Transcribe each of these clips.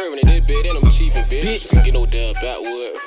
swerving in this bed, and I'm chiefing, bitch. Get no damn backward.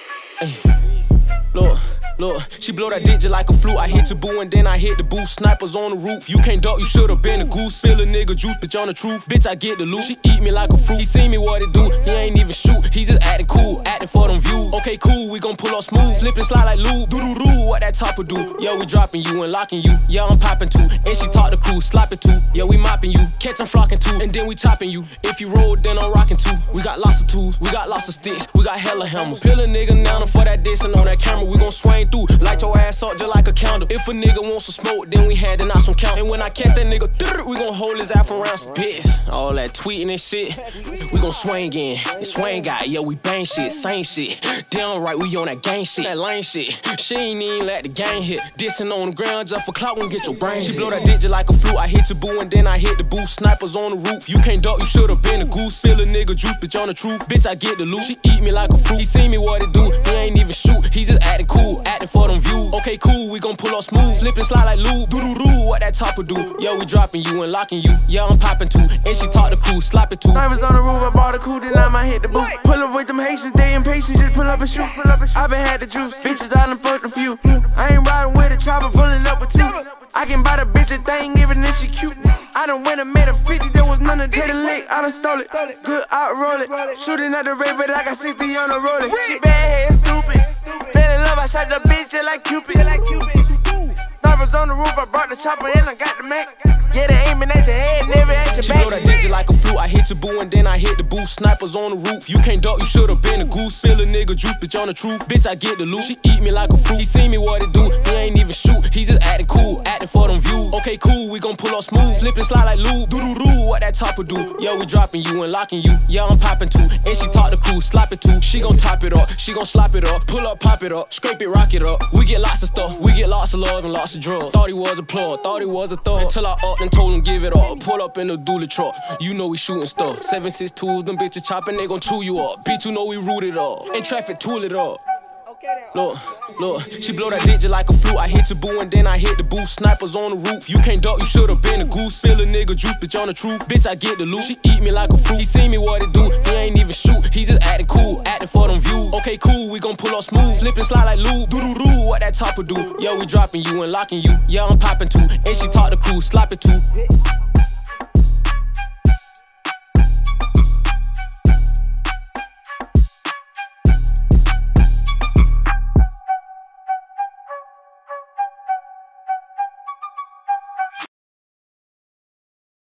Look, she blow that dick just like a flute. I hit your boo and then I hit the booth. Snipers on the roof. You can't duck, you should've been a goose. Spill a nigga juice, bitch on the truth. Bitch, I get the loot. She eat me like a fruit. He seen me what it do. He ain't even shoot. He just acting cool, acting for them views. Okay, cool, we gon' pull up smooth. Slip and slide like lube. Doo-doo-doo, what that topper do? Yeah, we dropping you and locking you. Yeah, I'm popping too. And she talk the crew, slopping too. Yeah, we mopping you. Catch 'em flocking too. And then we chopping you. If you roll, then I'm rocking too. We got lots of tools. We got lots of sticks. We got hella hammers. Peel a nigga down for that diss and on that camera. We gon' swing through. Light your ass up just like a candle. If a nigga wants some smoke, then we had to knock some count. And when I catch that nigga, we gon' hold his ass for ransom. Bitch, all that tweeting and shit, we gon' swing in. The swing guy, yeah, we bang shit, same shit. Damn right, we on that gang shit, that lame shit. She ain't even let the gang hit. Dissing on the ground just for clout, won't get your brain. She blow that dick just like a flute. I hit your boo and then I hit the booth. Snipers on the roof. You can't duck, you should've been a goose. Spill a nigga juice, bitch on the truth. Bitch, I get the loot. She eat me like a fruit. He seen me what it do. He ain't even shoot. He just acting cool, acting for them views. Okay, cool, we gon' pull up smooth. Slip and slide like lube. Doo-doo-doo, what that topper do? Yeah, we dropping you and locking you. Yeah, I'm popping too. And she talk the crew, slap it too. I was on the roof, I bought a coupe, then I might hit the boot. Pull up with them Haitians, they impatient, just pull up and shoot. I been had the juice, bitches, I done fucked a few. I ain't riding with a chopper, pulling up with two. I can buy the bitch a thing, even if she cute. I done went and made a 50, there was none of that lick. I done stole it, good out roll it. Shooting at the red, but I got 60 on the rolling. She bad head, stupid. Fell in love, I shot the bitch just like Cupid. Snipers on the roof, I brought the chopper and I got the Mac. Yeah, they aiming at your head, never at your she back. She blow that dick just like a flute. I hit your boo and then I hit the booth. Snipers on the roof. You can't duck, you should've been a goose. Spill a nigga juice, bitch on the truth. Bitch, I get the loot. She eat me like a fruit. He seen me what it do. He ain't even shoot. He just acting cool, acting for them views. Okay, cool, we gon' pull up smooth. Slip and slide like lube. Doo-doo-doo, what that topper do? Yeah, we dropping you and locking you. Yeah, I'm popping too. And she talk the crew, slap it too. She gon' top it up, she gon' slop it up. Pull up, pop it up, scrape it, rock it up. We get lots of stuff, we get lots of love and lots of drugs. Thought he was a plug, thought he was a thug. Until I upped and told him give it up. Pull up in the dually truck, you know we shooting stuff. 7.62s, them bitches chopping, they gon' chew you up. Bitch, you know we rooted up. In traffic, tool it up. Look, she blow that dick just like a flute. I hit your boo and then I hit the booth. Snipers on the roof. You can't duck, you should've been a goose. Spill a nigga juice, bitch on the truth. Bitch, I get the loot. She eat me like a fruit. He seen me what it do. He ain't even shoot. He just acting cool, acting for them views. Okay, cool, we gon' pull up smooth. Slip and slide like lube. Doo-doo-doo, what that topper do? Yeah, we dropping you and locking you. Yeah, I'm popping too. And she talk the crew, slop it too.